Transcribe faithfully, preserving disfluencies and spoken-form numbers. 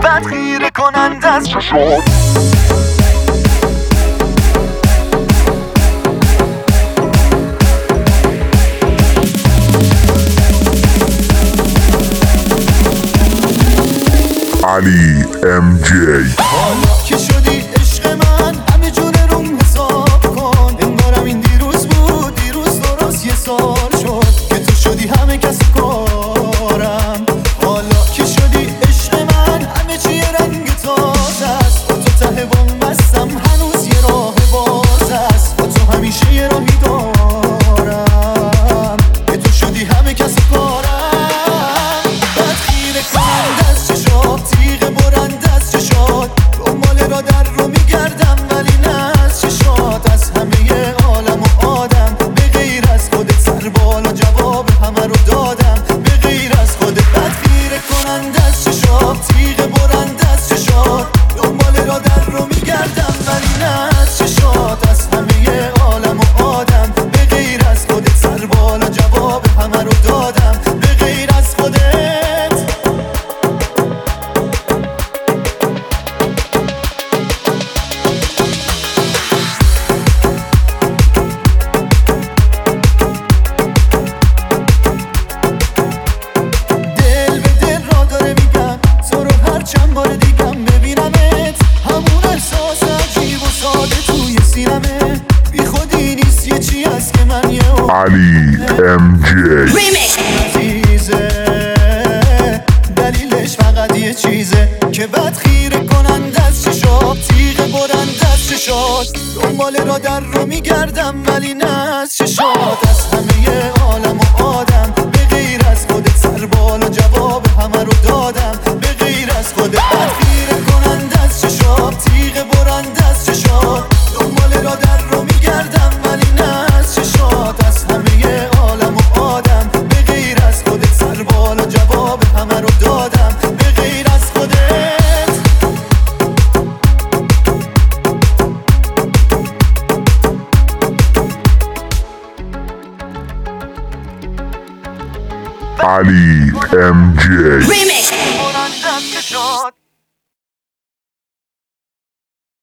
بد خیره کننده از چشات. علی ام جی. حالا که شدی عشق من همه جون روم حساب کن، انگارم این دیروز بود، دیروز درست یه سال شد که تو شدی همه کس کارم. حالا که شدی عشق من همه چی رنگ تازه است، با تو ته بوم بستم هنوز یه راه باز است، با تو همیشه یه راهی دارم که تو شدی همه کس کارم. بد خیره کننده از چشات، تیغ برنده از چشات، دنبال را در رو میگردم ولی نه از چشات. از همه عالم و آدم به غیر از خودت سر بالا جواب همه رو دادم به غیر از خودت. بد خیره کننده از چشات، تیغ برنده از چشات، دنبال را در رو میگردم ولی نه از چشات. از همه عالم و آدم به غیر از خودت سر بالا جواب همه رو دادم به غیر از خودت. چند بار دیگم ببینمت، همون احساس عجیب و ساده توی سینمه، بی خودی نیست یه چی هست که من یه علی ام جی. چیزه دلیلش فقط یه چیزه که بد خیره کننده از چشات، تیغ برنده از چشات، دنبال را در رو میگردم ولی نه از چشات. از همه عالم و آدم به غیر از خودت سر بالا جواب همه رو دادم به غیر از خودت. بد خیره کننده از چشات، تیغ برنده از چشات، دنبال را در رو میگردم ولی نه از چشات. از همه عالم و آدم به غیر از خودت سر بالا جواب همه رو دادم به غیر از خودت. علی ام جی. برنده از چشات.